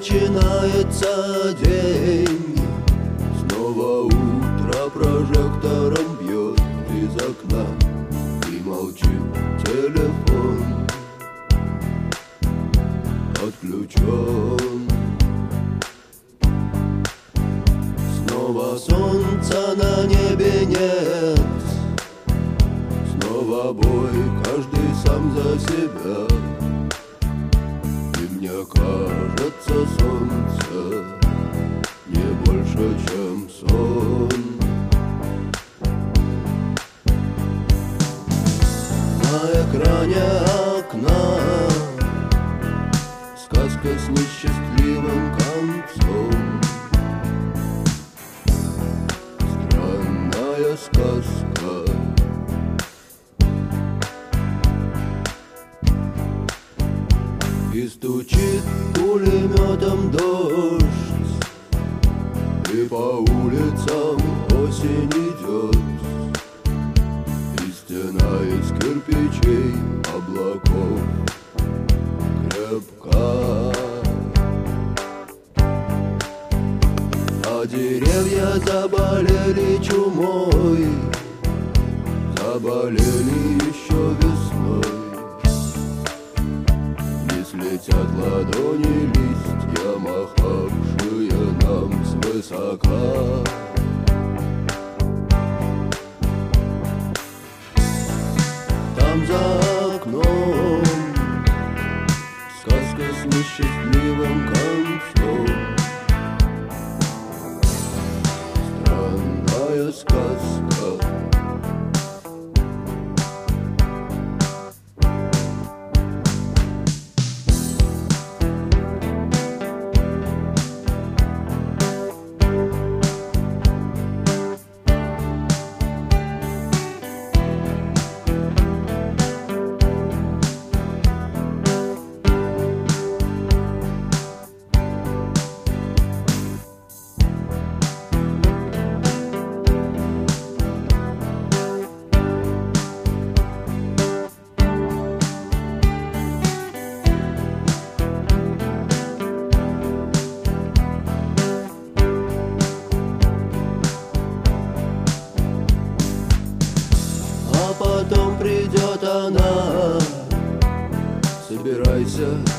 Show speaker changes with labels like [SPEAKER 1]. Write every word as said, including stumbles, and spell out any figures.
[SPEAKER 1] начинается день. Снова утро прожектором бьет из окна, и молчит телефон, отключен. Снова солнца на небе нет, снова бой, каждый сам за себя. И мне кажется, солнце не больше, чем сон. На экране окна сказка с несчастливым концом. Странная сказка. И стучит пулеметом дождь, и по улицам осень идет, и стена из кирпичей облаков крепка. А деревья заболели чумой, заболели еще весной. Летят ладони листья, махавшие нам свысока. Там за окном сказка с несчастливым концом. Странная сказка. Потом придет она, собирайся,